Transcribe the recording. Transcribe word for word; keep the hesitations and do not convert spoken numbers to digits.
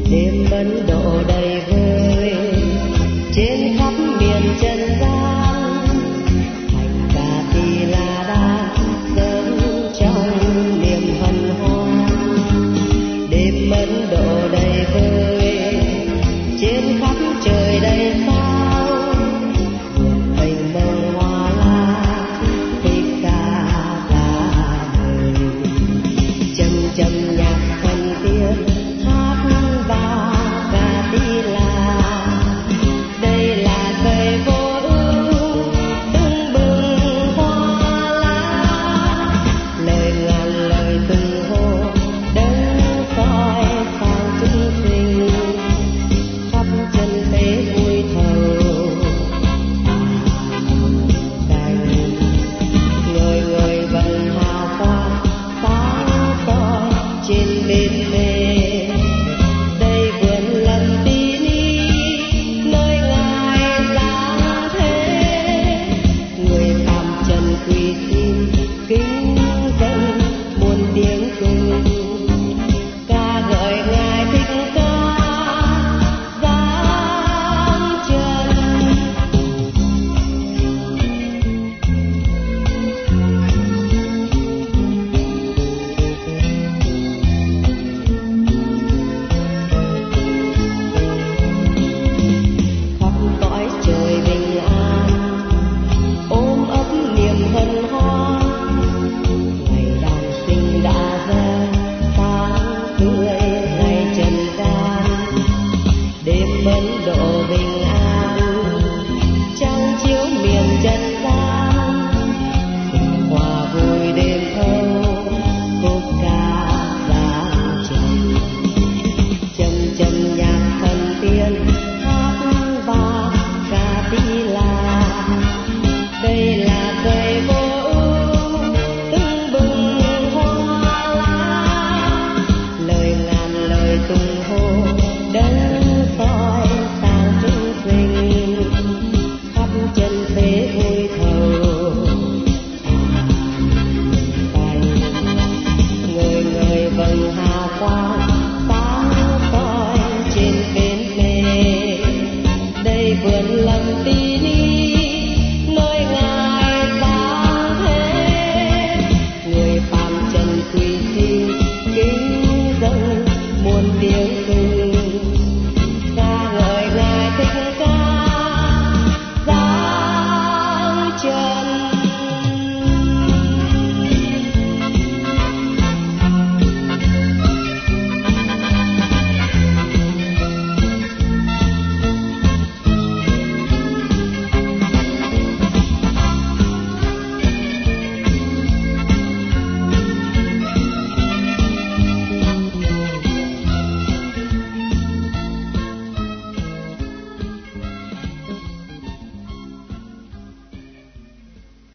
đêm ấn độ đầy vơi trên khắp miền trần gian, thành Cà Tỳ La Đa sớm trong niềm hân hoan. Đêm ấn độ đầy vơi trên khắp trời đầy sao, vườn mênh mông hoa la thích ca cả đời. Chầm chầm nhạc thần tiên hát ba Cà Tỳ La, đây là cây vô ưu tưng bừng hoa lá, lời ngàn lời từng hô đấng soi sáng chúng sinh, khắp chân thế vui thầu cành người người vầng hào quang sáng soi trên bên mê. Đây vườn lâm tí ni nơi ngài giáng thế, người phàm trần quỳ xin kính dân muôn tiếng cung, ca ngợi ngài thích ca giáng trần. Khắp cõi trời bình an ôm ấp niềm hân hoan, ngày đàn sinh đã ra sáng tươi ngày trần gian. Đêm ấn độ bình an trăng chiếu miền trần gian, cùng hòa vui đêm thâu khúc ca giáng trần. Chầm chầm nhạc thần tiên hát ba Cà Tỳ La, đây là cây vô ưu tưng bừng hoa lá, lời ngàn lời tung hô